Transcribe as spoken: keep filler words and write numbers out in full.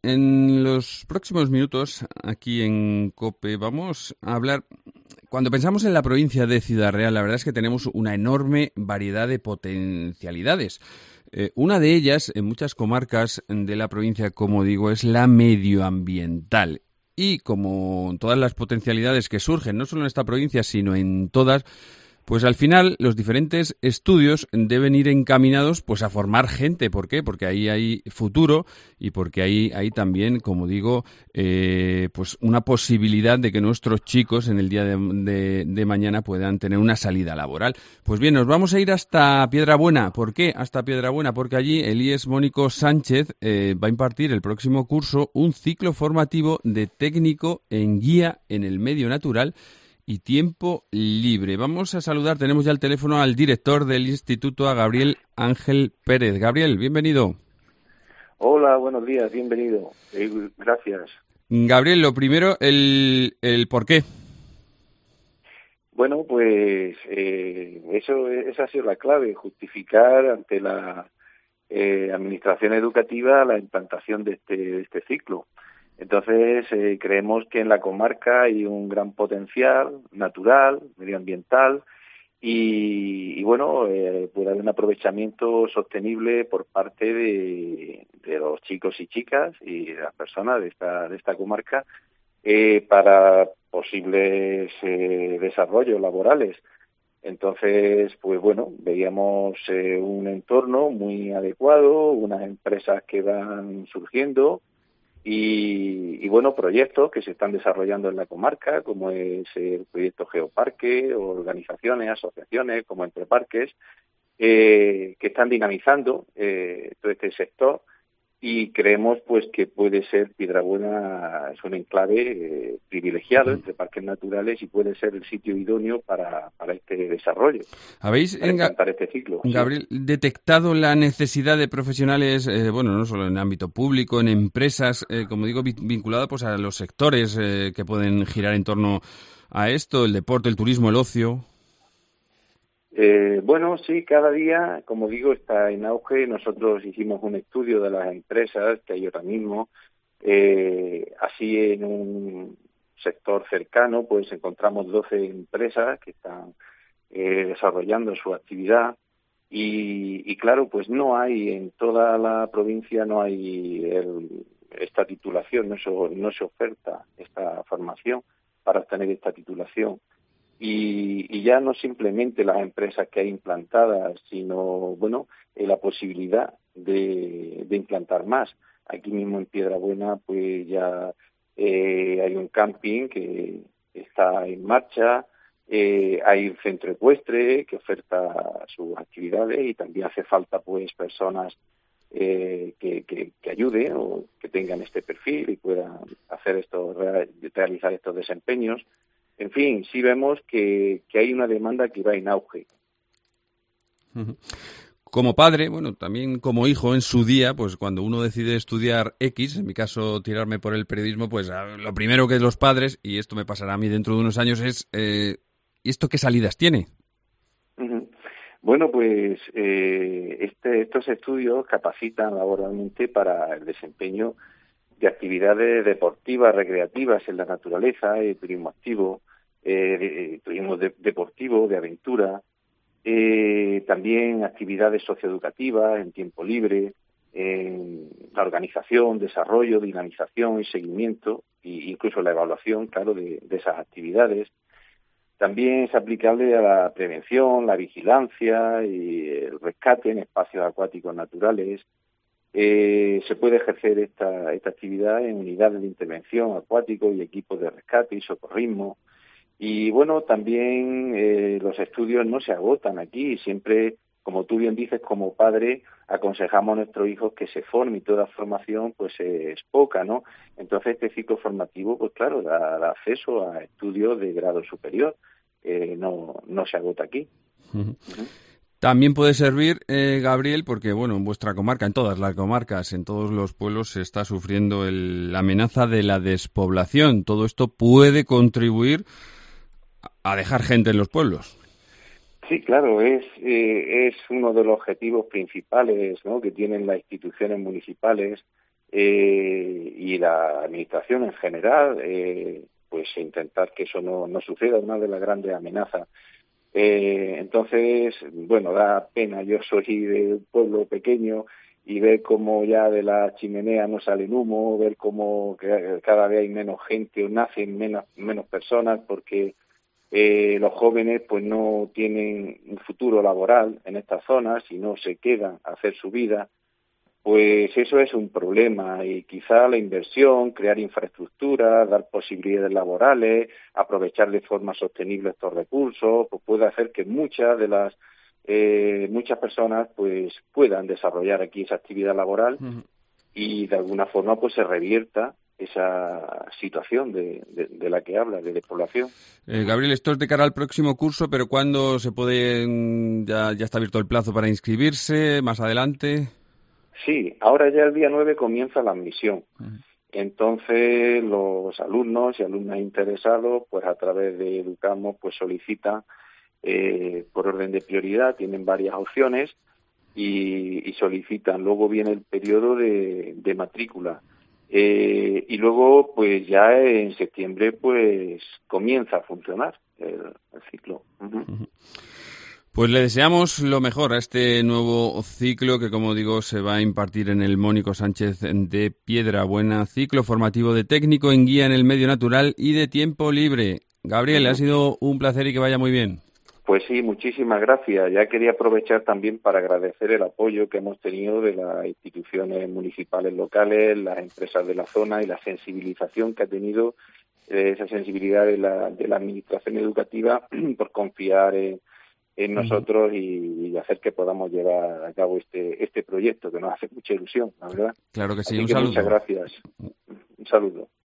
en los próximos minutos, aquí en COPE, vamos a hablar. Cuando pensamos en la provincia de Ciudad Real, la verdad es que tenemos una enorme variedad de potencialidades. Eh, una de ellas, en muchas comarcas de la provincia, como digo, es la medioambiental. Y como todas las potencialidades que surgen, no solo en esta provincia, sino en todas, pues al final los diferentes estudios deben ir encaminados pues a formar gente. ¿Por qué? Porque ahí hay futuro y porque ahí hay también, como digo, eh, pues una posibilidad de que nuestros chicos en el día de, de, de mañana puedan tener una salida laboral. Pues bien, nos vamos a ir hasta Piedrabuena. ¿Por qué hasta Piedrabuena? Porque allí el I E S Mónico Sánchez eh, va a impartir el próximo curso un ciclo formativo de técnico en guía en el medio natural y tiempo libre. Vamos a saludar, tenemos ya el teléfono al director del instituto, a Gabriel Ángel Pérez. Gabriel, bienvenido. Hola, buenos días, bienvenido. Eh, gracias. Gabriel, lo primero, el, el por qué. Bueno, pues eh, eso esa ha sido la clave, justificar ante la eh, administración educativa la implantación de este, de este ciclo. Entonces, eh, creemos que en la comarca hay un gran potencial natural, medioambiental, y, y bueno, eh, puede haber un aprovechamiento sostenible por parte de, de los chicos y chicas y de las personas de esta, de esta comarca eh, para posibles eh, desarrollos laborales. Entonces, pues bueno, veíamos eh, un entorno muy adecuado, unas empresas que van surgiendo, Y, y bueno, proyectos que se están desarrollando en la comarca, como es el proyecto Geoparque, organizaciones, asociaciones como Entre Parques, eh, que están dinamizando eh, todo este sector, y creemos pues que puede ser Piedrabuena es un enclave eh, privilegiado entre parques naturales y puede ser el sitio idóneo para, para este desarrollo. ¿Habéis, para implantar este ciclo? Gabriel, sí. detectado la necesidad de profesionales, eh, bueno, no solo en ámbito público, en empresas, eh, como digo, vinculada pues a los sectores eh, que pueden girar en torno a esto, el deporte, el turismo, el ocio? Eh, bueno, sí, cada día, como digo, está en auge. Nosotros hicimos un estudio de las empresas que hay ahora mismo. Eh, así, en un sector cercano, pues encontramos doce empresas que están eh, desarrollando su actividad. Y, y claro, pues no hay en toda la provincia, no hay el, esta titulación, no se, no se oferta esta formación para obtener esta titulación. Y, y ya no simplemente las empresas que hay implantadas, sino, bueno, eh, la posibilidad de, de implantar más. Aquí mismo en Piedrabuena, pues ya eh, hay un camping que está en marcha, eh, hay un centro ecuestre que oferta sus actividades y también hace falta, pues, personas eh, que, que, que ayuden o que tengan este perfil y puedan hacer esto, realizar estos desempeños. En fin, sí vemos que, que hay una demanda que va en auge. Como padre, bueno, también como hijo en su día, pues cuando uno decide estudiar X, en mi caso tirarme por el periodismo, pues lo primero que los padres, y esto me pasará a mí dentro de unos años, es eh, ¿y esto qué salidas tiene? Uh-huh. Bueno, pues eh, este, estos estudios capacitan laboralmente para el desempeño de actividades deportivas, recreativas en la naturaleza, eh, turismo activo, eh, turismo de, deportivo, de aventura, eh, también actividades socioeducativas en tiempo libre, en la organización, desarrollo, dinamización y seguimiento, e incluso la evaluación, claro, de, de esas actividades. También es aplicable a la prevención, la vigilancia y el rescate en espacios acuáticos naturales. Eh, se puede ejercer esta, esta actividad en unidades de intervención acuático y equipos de rescate y socorrismo. Y bueno, también eh, los estudios no se agotan aquí. Siempre, como tú bien dices, como padre, aconsejamos a nuestros hijos que se formen, y toda formación pues es poca, ¿no? Entonces este ciclo formativo, pues claro, da, da acceso a estudios de grado superior. Eh, no, no se agota aquí. Uh-huh. Uh-huh. También puede servir, eh, Gabriel, porque bueno, en vuestra comarca, en todas las comarcas, en todos los pueblos se está sufriendo el, la amenaza de la despoblación. Todo esto puede contribuir a dejar gente en los pueblos. Sí, claro, es eh, es uno de los objetivos principales, ¿no?, que tienen las instituciones municipales, eh, y la administración en general, eh, pues intentar que eso no, no suceda, una de las grandes amenazas. Eh, entonces, bueno, da pena, yo soy de un pueblo pequeño y ver cómo ya de la chimenea no sale humo, ver cómo cada vez hay menos gente o nacen menos, menos personas porque eh, los jóvenes pues no tienen un futuro laboral en estas zonas y no se quedan a hacer su vida. Pues eso es un problema y quizá la inversión, crear infraestructura, dar posibilidades laborales, aprovechar de forma sostenible estos recursos, pues puede hacer que muchas de las eh, muchas personas pues puedan desarrollar aquí esa actividad laboral uh-huh. y de alguna forma pues se revierta esa situación de, de, de la que habla, de despoblación. Eh, Gabriel, esto es de cara al próximo curso, pero ¿cuándo se puede, ya, ya está abierto el plazo para inscribirse, más adelante? Sí, ahora ya el día nueve comienza la admisión. Uh-huh. Entonces los alumnos y alumnas interesados, pues a través de Educamos, pues solicitan eh, por orden de prioridad, tienen varias opciones y, y solicitan. Luego viene el periodo de, de matrícula eh, y luego, pues ya en septiembre, pues comienza a funcionar el, el ciclo. Uh-huh. Uh-huh. Pues le deseamos lo mejor a este nuevo ciclo que, como digo, se va a impartir en el Mónico Sánchez de Piedrabuena, ciclo formativo de técnico en guía en el medio natural y de tiempo libre. Gabriel, ha sido un placer y que vaya muy bien. Pues sí, muchísimas gracias. Ya quería aprovechar también para agradecer el apoyo que hemos tenido de las instituciones municipales locales, las empresas de la zona y la sensibilización que ha tenido, eh, esa sensibilidad de la, de la administración educativa por confiar en en nosotros y, y hacer que podamos llevar a cabo este este proyecto que nos hace mucha ilusión, la verdad. Claro que sí, Así un que saludo. Muchas gracias. Un saludo.